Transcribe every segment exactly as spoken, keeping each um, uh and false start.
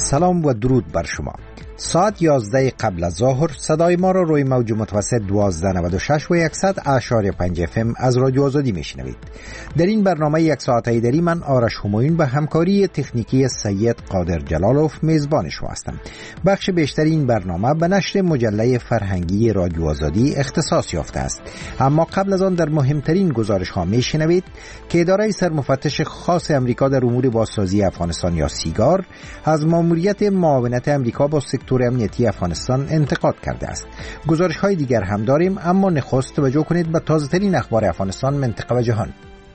سلام و درود بر شما. ساعت یازده قبل از ظهر صدای ما را روی موج متوسط دوازده نود و شش و صد اعشاری پنج اف ام از رادیو آزادی میشنوید. در این برنامه یک ساعته دری من آرش همایون به همکاری تکنیکی سید قادر جلالوف میزبان شما هستم. بخش بیشتر این برنامه به نشر مجله فرهنگی رادیو آزادی اختصاص یافته است. اما قبل از آن در مهمترین گزارش ها میشنوید که اداره سرمفتش خاص امریکا در امور بازسازی افغانستان یا سیگار از ماموریت معاونت امریکا با سکتور امنیتی افغانستان انتقاد کرده است. گزارش های دیگر هم داریم، اما نخست توجه کنید به تازه ترین اخبار افغانستان، منطقه و جهان.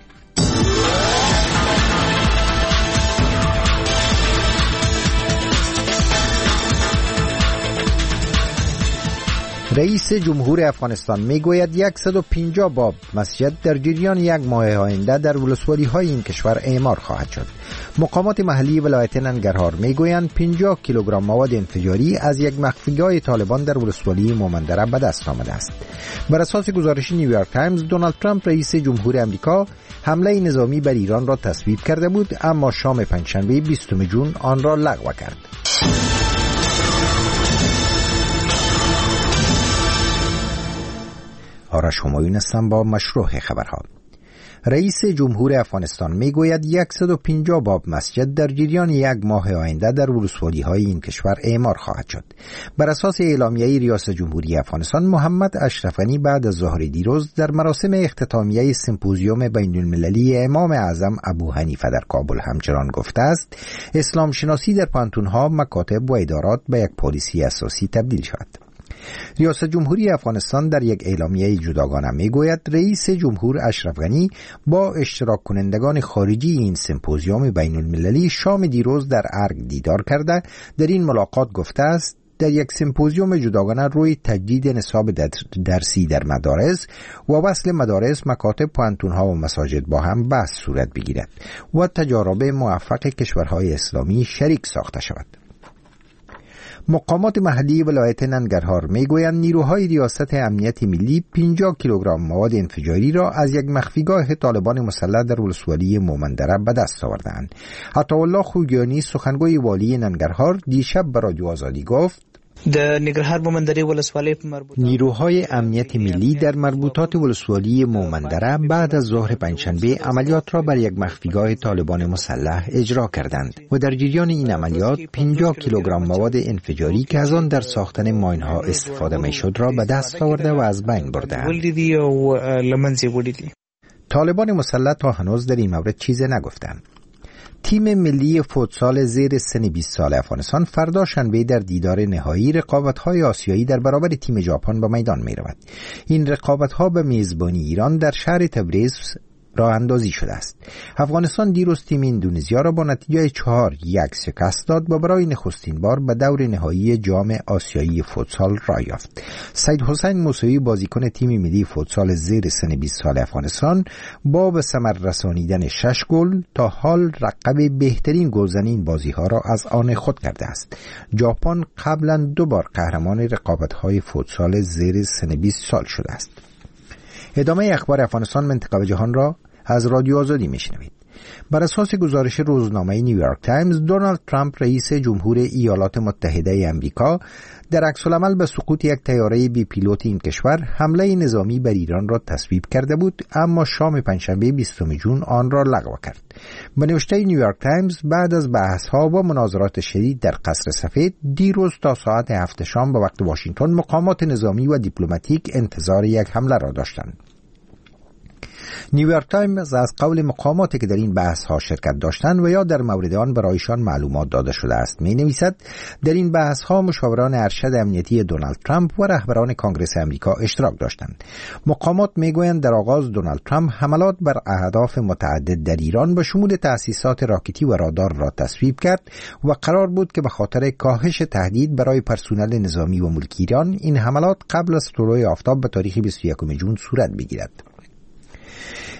رئیس جمهور افغانستان میگوید صد و پنجاه باب مسجد در جریان یک ماه آینده در ولسوالی های این کشور اعمار خواهد شد. مقامات محلی ولایت ننگرهار میگویند پنجاه کیلوگرم مواد انفجاری از یک مخفیگاه طالبان در ولسوالی مومندره به دست آمده است. بر اساس گزارش نیویورک تایمز، دونالد ترامپ رئیس جمهور امریکا حمله نظامی بر ایران را تصویب کرده بود، اما شام پنجشنبه بیستم ژوئن آن را لغو کرد. آرش همایون هستم با مشروع خبرها. رئیس جمهور افغانستان میگوید صد و پنجاه باب مسجد در جریان یک ماه آینده در ولسوالی های این کشور اعمار خواهد شد. بر اساس اعلامیه ریاست جمهوری افغانستان، محمد اشرف غنی بعد از ظهر دیروز در مراسم اختتامیه سمپوزیوم بین المللی امام اعظم ابو حنیفه در کابل همچنان گفته است اسلام شناسی در پانتونها، مکاتب و ادارات به یک پالیسی اساسی تبدیل شود. ریاست جمهوری افغانستان در یک اعلامیه جداگانه میگوید رئیس جمهور اشرف غنی با اشتراک کنندگان خارجی این سمپوزیوم بین المللی شام دیروز در ارگ دیدار کرده. در این ملاقات گفته است در یک سمپوزیوم جداگانه روی تجدید نصاب درسی در مدارس و وصل مدارس، مکاتب، پانتونها و مساجد با هم بحث صورت بگیرد و تجارب موفق کشورهای اسلامی شریک ساخته شود. مقامات محلی ولایت ننگرهار میگویند نیروهای ریاست امنیت ملی پنجاه کیلوگرم مواد انفجاری را از یک مخفیگاه طالبان مسلح در ولسوالی مومندره به دست آوردند. عطاالله خوگیانی، سخنگوی والی ننگرهار، دیشب به رادیو آزادی گفت د ننګرهار مومندرې ولسوالۍ په مربوطات نیروهای امنیت ملی در مربوطات ولسوالی مومندره بعد از ظهر پنجشنبه عملیات را بر یک مخفیگاه طالبان مسلح اجرا کردند و در جریان این عملیات پنجاه کیلوگرم مواد انفجاری که از آن در ساختن ماین‌ها استفاده می‌شد را به دست آورده و از بین بردند. طالبان مسلح تا هنوز در این مورد چیزی نگفتند. تیم ملی فوتسال زیر سن بیست سال افغانستان فردا شنبه در دیدار نهایی رقابت‌های آسیایی در برابر تیم ژاپن به میدان می‌رود. این رقابت‌ها به میزبانی ایران در شهر تبریز راه اندازی شده است. افغانستان دیروز تیم اندونزیا را با نتیجه چهار یک شکست داد و برای نخستین بار به دور نهایی جام آسیایی فوتسال راه یافت. سید حسین موسوی، بازیکن تیم ملی فوتسال زیر سن بیست سال افغانستان، با به ثمر رسانیدن شش گل تا حال لقب بهترین گلزن این بازی‌ها را از آن خود کرده است. ژاپن قبلا دو بار قهرمان رقابت‌های فوتسال زیر سن بیست سال شده است. ادامه اخبار افغانستان، منطقه و جهان را از رادیو آزادی میشنوید. بر اساس گزارش روزنامه نیویورک تایمز، دونالد ترامپ رئیس جمهور ایالات متحده آمریکا در عکس‌العمل به سقوط یک طیاره بی پیلوت این کشور حمله نظامی بر ایران را تصویب کرده بود، اما شام پنجشنبه بیستم ژوئن آن را لغو کرد. به نوشته نیویورک تایمز، بعد از بحث‌ها و مناظرات شدید در قصر سفید، دیروز تا ساعت هفت شام به وقت واشنگتن مقامات نظامی و دیپلماتیک انتظار یک حمله را داشتند. نیویورک تایمز از قول مقاماتی که در این بحث ها شرکت داشتند و یا در مورد آن برایشان معلومات داده شده است می نویسد در این بحث ها مشاوران ارشد امنیتی دونالد ترامپ و رهبران کنگره امریکا اشتراک داشتند. مقامات می گویند در آغاز دونالد ترامپ حملات بر اهداف متعدد در ایران به شمول تأسیسات راکتی و رادار را تصویب کرد و قرار بود که به خاطر کاهش تهدید برای پرسنل نظامی و ملکی ایران این حملات قبل از طلوع آفتاب به تاریخ بیست و یکم ژوئن صورت بگیرد.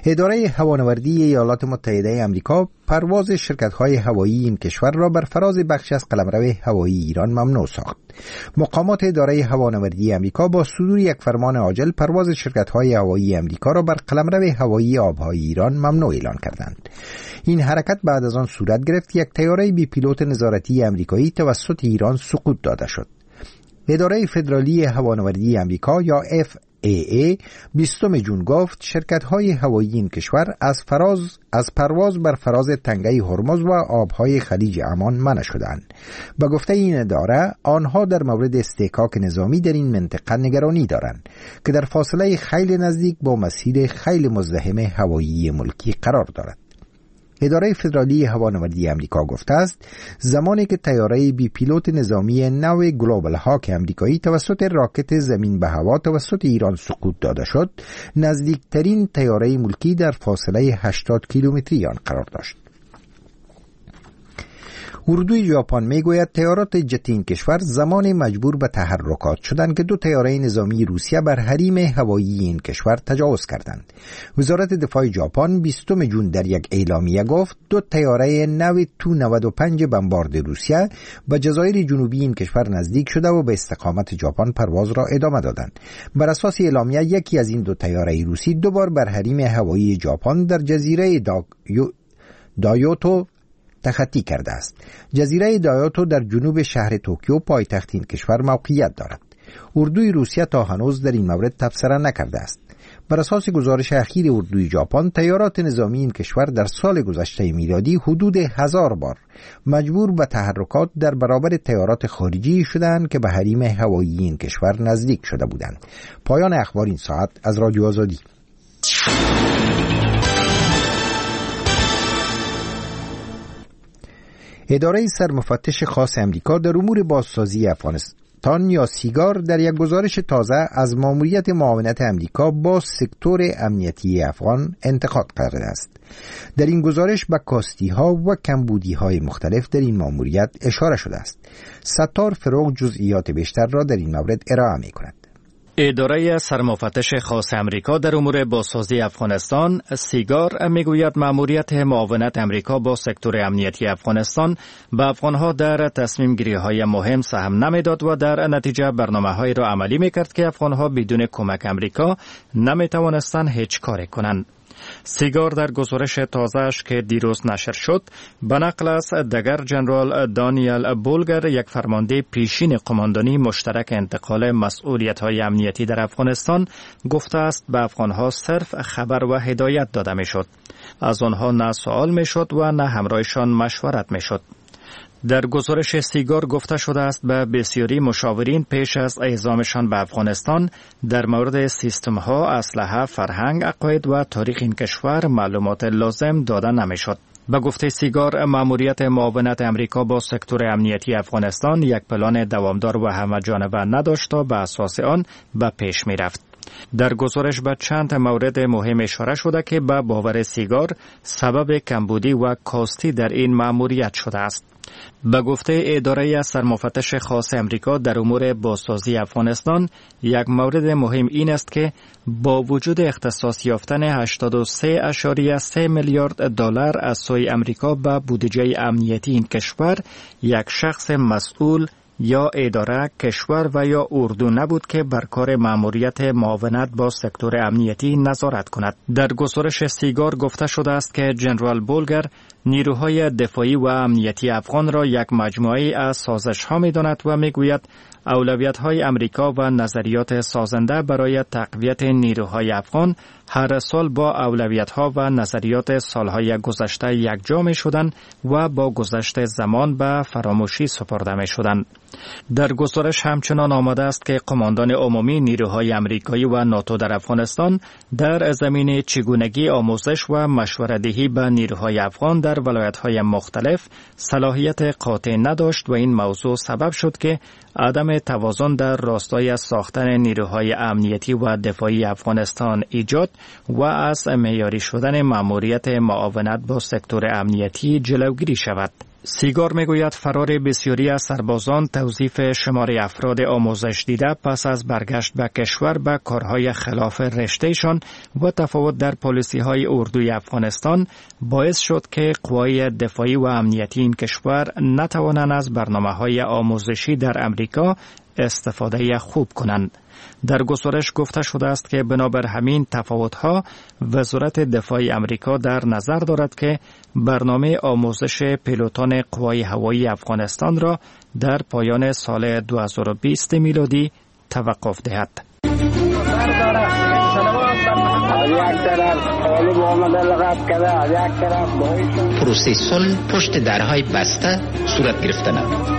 اداره هوانوردی ایالات متحده آمریکا پرواز شرکت‌های هوایی این کشور را بر فراز بخشی از قلمرو هوایی ایران ممنوع ساخت. مقامات اداره هوانوردی آمریکا با صدور یک فرمان عاجل پرواز شرکت‌های هوایی آمریکا را بر قلمرو هوایی آبهای ایران ممنوع اعلان کردند. این حرکت بعد از آن صورت گرفت که یک طیاره بی پیلوت نظارتی آمریکایی توسط ایران سقوط داده شد. اداره فدرالی هوانوردی آمریکا یا اف ای ای بیستم ژوئن گفت شرکت‌های هوایی این کشور از فراز از پرواز بر فراز تنگه هرمز و آبهای خلیج عمان منع شدند. به گفته این اداره آنها در مورد استحکاک نظامی در این منطقه نگرانی دارند که در فاصله خیلی نزدیک با مسیر خیلی مزدحم هوایی ملکی قرار دارد. اداره فدرالی هوانوردی آمریکا گفته است زمانی که طیاره بی پیلوت نظامی نو گلوبال هاک آمریکایی توسط راکت زمین به هوا توسط ایران سقوط داده شد، نزدیکترین طیاره ملکی در فاصله هشتاد کیلومتری آن قرار داشت. اردوی ژاپن میگوید طیارات جت این کشور زمان مجبور به تحرکات شدند که دو طیاره نظامی روسیه بر حریم هوایی این کشور تجاوز کردند. وزارت دفاع ژاپن بیستم ژوئن در یک اعلامیه گفت دو طیاره نو تو نود و پنج بمبارد روسیه به جزایر جنوبی این کشور نزدیک شده و به استقامت ژاپن پرواز را ادامه دادند. بر اساس اعلامیه یکی از این دو طیاره روسی دو بار بر حریم هوایی ژاپن در جزیره دا... دایوتو تخطی کرده است. جزیره دایوتو در جنوب شهر توکیو پایتخت این کشور موقعیت دارد. اردوی روسیه تا هنوز در این مورد تبصره نکرده است. بر اساس گزارش اخیر اردوی ژاپن، طیارات نظامی این کشور در سال گذشته میلادی حدود هزار بار مجبور به تحرکات در برابر طیارات خارجی شدند که به حریم هوایی این کشور نزدیک شده بودند. پایان اخبار این ساعت از رادیو آزادی. اداره سرمفتش خاص امریکا در امور بازسازی افغانستان یا سیگار در یک گزارش تازه از ماموریت معاونت امریکا با سکتور امنیتی افغان انتقاد کرده است. در این گزارش به کاستی‌ها و کمبودی‌های مختلف در این ماموریت اشاره شده است. ستار فروغ جزئیات بیشتر را در این مورد ارائه می‌کند. اداره سرمفتش خاص امریکا در امور بازسازی افغانستان سیگار میگوید مأموریت معاونت امریکا با سکتور امنیتی افغانستان به افغانها در تصمیم گیری های مهم سهم نمیداد و در نتیجه برنامه های را عملی میکرد که افغانها بدون کمک امریکا نمیتوانستند هیچ کاری کنند. سیگار در گزارش تازه‌اش که دیروز نشر شد به نقل از دگر جنرال دانیل بولگر، یک فرمانده پیشین قماندانی مشترک انتقال مسئولیت‌های امنیتی در افغانستان، گفته است به افغان‌ها صرف خبر و هدایت داده می‌شد. از آنها نه سوال می‌شد و نه همراهشان مشورت می‌شد. در گزارش سیگار گفته شده است به بسیاری مشاورین پیش از اعزامشان به افغانستان در مورد سیستم‌ها، اسلحه، فرهنگ، عقاید و تاریخ این کشور معلومات لازم داده نمی‌شد. به گفته سیگار، مأموریت معاونت امریکا با سکتور امنیتی افغانستان یک پلان دوامدار و همه‌جانبه نداشت تا به اساس آن به پیش می‌رفت. در گزارش به چند مورد مهم اشاره شده که به باور سیگار سبب کمبودی و کاستی در این مأموریت شده است. به گفته اداره سرمفتش خاص امریکا در امور بازسازی افغانستان، یک مورد مهم این است که با وجود اختصاص یافتن هشتاد و سه اشاریه سه میلیارد دلار از سوی امریکا به بودجه امنیتی این کشور، یک شخص مسئول یا اداره، کشور و یا اردو نبود که بر کار مأموریت معاونت با سکتور امنیتی نظارت کند. در گزارش سیگار گفته شده است که جنرال بولگر نیروهای دفاعی و امنیتی افغان را یک مجموعه از سازش‌ها می‌داند و می‌گوید اولویت‌های امریکا و نظریات سازنده برای تقویت نیروهای افغان هر سال با اولویت‌ها و نظریات سالهای گذشته یکجا می‌شدند و با گذشت زمان به فراموشی سپرده می‌شدند. در گزارش همچنان آمده است که قماندان عمومی نیروهای امریکایی و ناتو در افغانستان در زمینه چگونگی آموزش و مشوره‌دهی به نیروهای افغان در ولایت‌های مختلف صلاحیت قاطع نداشت و این موضوع سبب شد که عدم توازن در راستای ساختن نیروهای امنیتی و دفاعی افغانستان ایجاد و از معیاری شدن مأموریت معاونت با سکتور امنیتی جلوگیری شود. سیگار میگوید فرار بسیاری از سربازان توظیف شمار افراد آموزش دیده پس از برگشت به کشور به کارهای خلاف رشتهشان و تفاوت در پالیسی های اردوی افغانستان باعث شد که قوای دفاعی و امنیتی این کشور نتوانند از برنامه های آموزشی در امریکا استفاده خوب کنند. در گزارش گفته شده است که بنابر همین تفاوت‌ها وزارت دفاع امریکا در نظر دارد که برنامه آموزش پیلوتان قوای هوایی افغانستان را در پایان سال دو هزار و بیست میلادی توقف دهد. پروسه صلح پشت درهای بسته صورت گرفتن.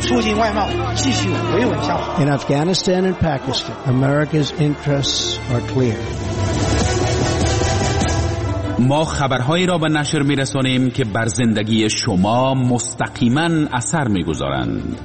In Afghanistan and Pakistan, America's interests are clear. ما خبرهایی را به نشر می‌رسانیم که بر زندگی شما مستقیما اثر می‌گذارند.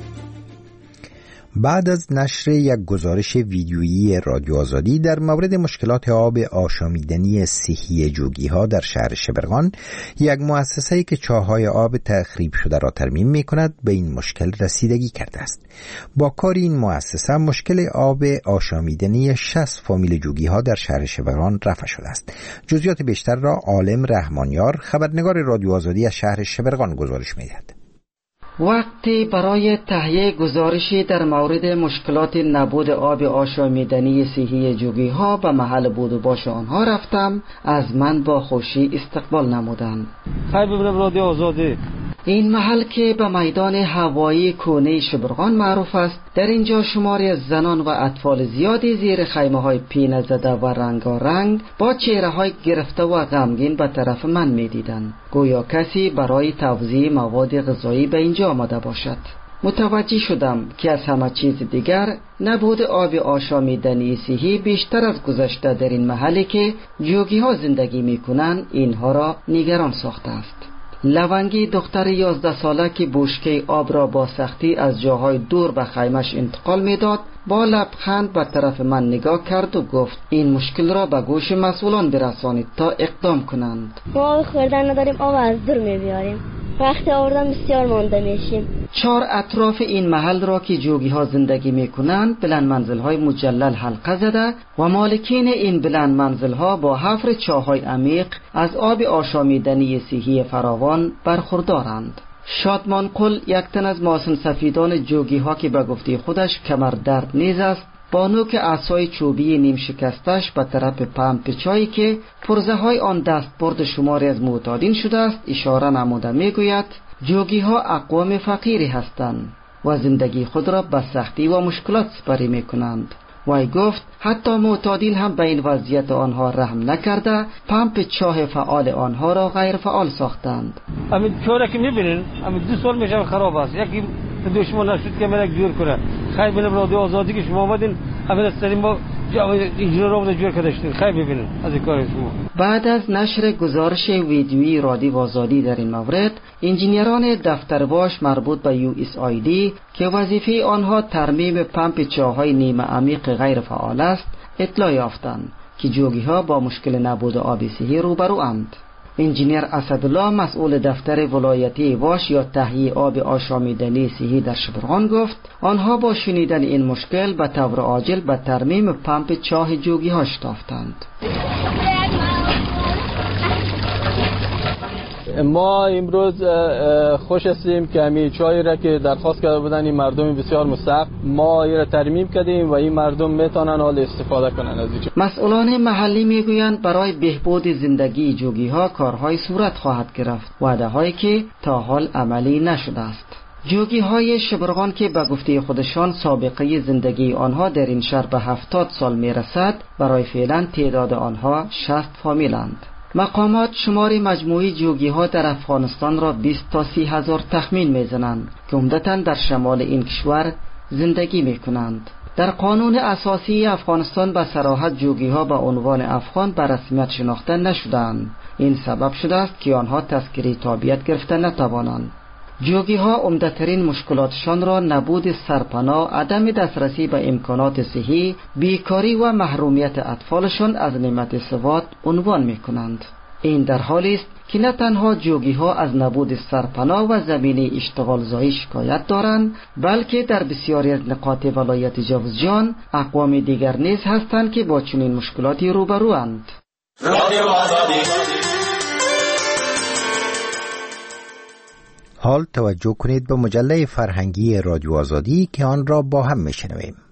بعد از نشر یک گزارش ویدیویی رادیو آزادی در مورد مشکلات آب آشامیدنی صحی جوگی‌ها در شهر شبرغان، یک مؤسسه‌ای که چاه‌های آب تخریب شده را ترمیم می‌کند به این مشکل رسیدگی کرده است. با کار این مؤسسه مشکل آب آشامیدنی شصت فامیل جوگی‌ها در شهر شبرغان رفع شده است. جزئیات بیشتر را عالم رحمانیار، خبرنگار رادیو آزادی از شهر شبرغان گزارش می‌دهد. وقتی برای تهیه گزارشی در مورد مشکلات نبود آب آشامیدنی صحی جوگی‌ها به محل بود و باش آنها رفتم، از من با خوشی استقبال نمودند. خیلی ببینم رادیو آزادی. این محل که به میدان هوایی کونه شبرغان معروف است، در اینجا شماری از زنان و اطفال زیادی زیر خیمه های پینه زده و رنگارنگ با چهره های گرفته و غمگین به طرف من می دیدن، گویا کسی برای توزیع مواد غذایی به اینجا آمده باشد. متوجه شدم که از همه چیز دیگر نبود آب آشامیدنی صحی بیشتر از گذشته در این محلی که جوگی ها زندگی می کنند اینها را نگران ساخته است. لونگی دختر یازده ساله که بشکه آب را با سختی از جاهای دور به خیمش انتقال میداد، با لبخند به طرف من نگاه کرد و گفت این مشکل را به گوش مسئولان برسانید تا اقدام کنند. ما خوردن نداریم، آب از دور میبیاریم، وقتی آوردن بسیار مانده میشیم. چهار اطراف این محل را که جوگی ها زندگی میکنند بلند منزل های مجلل حلقه زده و مالکین این بلند منزل ها با حفر چاهای عمیق از آب آشامیدنی صحی فراوان برخوردارند. شادمان قل، یک تن از ماسن سفیدان جوگی ها که به گفته خودش کمر درد نیز است، با نوک عصای چوبی نیم شکستش به طرف پمپ چایی که پرزه های آن دست برد شماری از معتادین شده است اشاره نموده میگوید جوگی ها اقوام فقیری هستند و زندگی خود را به سختی و مشکلات سپری میکنند. وی گفت حتی معتادین هم به این وضعیت آنها رحم نکرده پمپ چاه فعال آنها را غیر فعال ساختند. همین چوره که میبینین همین دو سال میشه خراب است، یکی دشمن نشد که مرا جور کنه. خیلی ببینم رادیو آزادی که شما آمدین اول سریم با اینجا رو جور کردین، خیلی ببینین از این کار شما. بعد از نشر گزارش ویدیویی رادیو آزادی در این مورد، انجینیران دفتر باش مربوط به یو اس آی دی که وظیفه آنها ترمیم پمپ چاهای نیمه عمیق غیر فعال است اطلاع یافتند که جوگی ها با مشکل نبود آب صحی روبروند. انجینیر اسدالله مسئول دفتر ولایتی واش یا تهیه آب آشامیدنی صحی در شبرغان گفت آنها با شنیدن این مشکل به طور عاجل به ترمیم پمپ چاه جوگی ها شتافتند. ما امروز خوش هستیم که همین چایی را که درخواست کرده بودن این مردم بسیار مستحق ما این را ترمیم کردیم و این مردم میتونن حال استفاده کنن از این. مسئولان محلی میگویند برای بهبود زندگی جوگی ها کارهای صورت خواهد گرفت، وعده هایی که تا حال عملی نشده است. جوگی های شبرغان که به گفته خودشان سابقه زندگی آنها در این شهر به هفتاد سال میرسد، برای فعلا تعداد آنها شصت فامیلند. مقامات شمار مجموعی جوگی ها در افغانستان را بیست تا سی هزار تخمین میزنند که عمدتاً در شمال این کشور زندگی میکنند. در قانون اساسی افغانستان به صراحت جوگی ها به عنوان افغان به رسمیت شناخته نشدند. این سبب شده است که آنها تذکره تابعیت گرفته نتوانند. جوگی ها عمدترین مشکلاتشان را نبود سرپناه، عدم دسترسی به امکانات صحی، بیکاری و محرومیت اطفالشان از نعمت سواد عنوان می کنند. این در حالی است که نه تنها جوگی ها از نبود سرپناه و زمینه اشتغال زایی شکایت دارند، بلکه در بسیاری از نقاط ولایت جوزجان اقوام دیگر نیز هستند که با چنین مشکلاتی روبروند. حال توجه کنید به مجله فرهنگی رادیو آزادی که آن را با هم میشنویم.